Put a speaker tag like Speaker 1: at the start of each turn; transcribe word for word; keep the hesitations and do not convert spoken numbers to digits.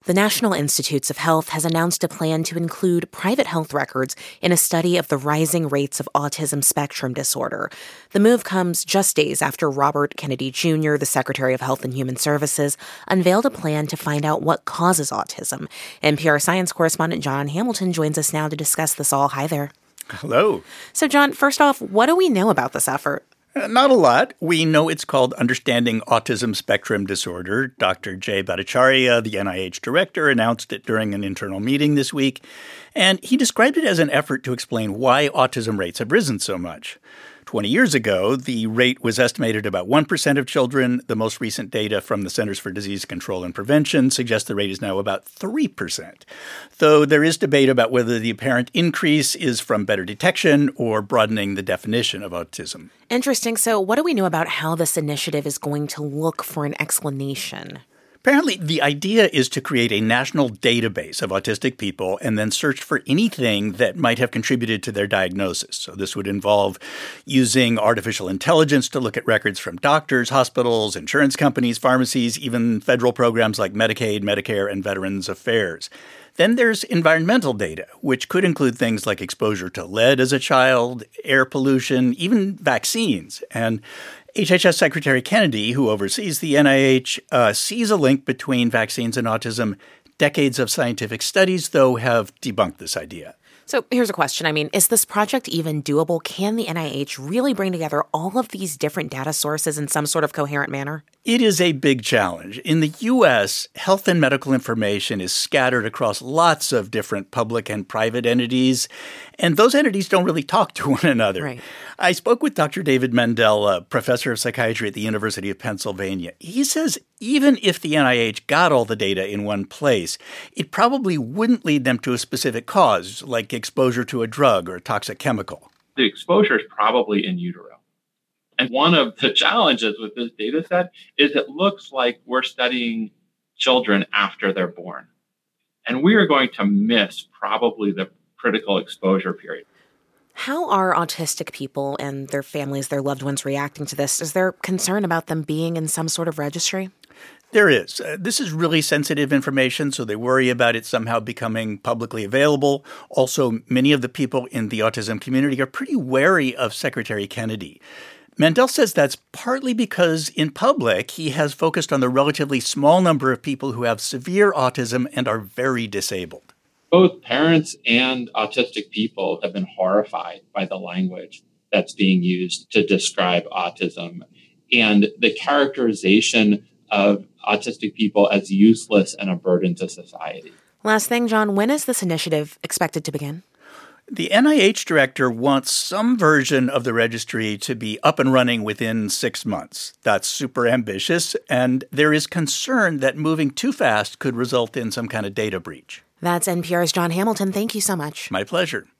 Speaker 1: The National Institutes of Health has announced a plan to include private health records in a study of the rising rates of autism spectrum disorder. The move comes just days after Robert Kennedy Junior, the Secretary of Health and Human Services, unveiled a plan to find out what causes autism. N P R science correspondent Jon Hamilton joins us now to discuss this all. Hi there.
Speaker 2: Hello.
Speaker 1: So, Jon, first off, what do we know about this effort?
Speaker 2: Uh, not a lot. We know it's called Understanding Autism Spectrum Disorder. Doctor Jay Bhattacharya, the N I H director, announced it during an internal meeting this week, and he described it as an effort to explain why autism rates have risen so much. Twenty years ago, the rate was estimated about one percent of children. The most recent data from the Centers for Disease Control and Prevention suggests the rate is now about three percent. Though there is debate about whether the apparent increase is from better detection or broadening the definition of autism.
Speaker 1: Interesting. So what do we know about how this initiative is going to look for an explanation?
Speaker 2: Apparently, the idea is to create a national database of autistic people and then search for anything that might have contributed to their diagnosis. So this would involve using artificial intelligence to look at records from doctors, hospitals, insurance companies, pharmacies, even federal programs like Medicaid, Medicare, and Veterans Affairs. Then there's environmental data, which could include things like exposure to lead as a child, air pollution, even vaccines. And H H S Secretary Kennedy, who oversees the N I H, uh, sees a link between vaccines and autism. Decades of scientific studies, though, have debunked this idea.
Speaker 1: So here's a question. I mean, is this project even doable? Can the N I H really bring together all of these different data sources in some sort of coherent manner?
Speaker 2: It is a big challenge. In the U S, health and medical information is scattered across lots of different public and private entities, and those entities don't really talk to one another.
Speaker 1: Right.
Speaker 2: I spoke with Doctor David Mendell, a professor of psychiatry at the University of Pennsylvania. He says even if the N I H got all the data in one place, it probably wouldn't lead them to a specific cause, like exposure to a drug or a toxic chemical.
Speaker 3: The exposure is probably in utero. And one of the challenges with this data set is it looks like we're studying children after they're born. And we are going to miss probably the critical exposure period.
Speaker 1: How are autistic people and their families, their loved ones reacting to this? Is there concern about them being in some sort of registry?
Speaker 2: There is. Uh, this is really sensitive information, so they worry about it somehow becoming publicly available. Also, many of the people in the autism community are pretty wary of Secretary Kennedy. Mendell says that's partly because in public, he has focused on the relatively small number of people who have severe autism and are very disabled.
Speaker 3: Both parents and autistic people have been horrified by the language that's being used to describe autism and the characterization of autistic people as useless and a burden to society.
Speaker 1: Last thing, Jon, when is this initiative expected to begin?
Speaker 2: The N I H director wants some version of the registry to be up and running within six months. That's super ambitious, and there is concern that moving too fast could result in some kind of data breach.
Speaker 1: That's N P R's Jon Hamilton. Thank you so much.
Speaker 2: My pleasure.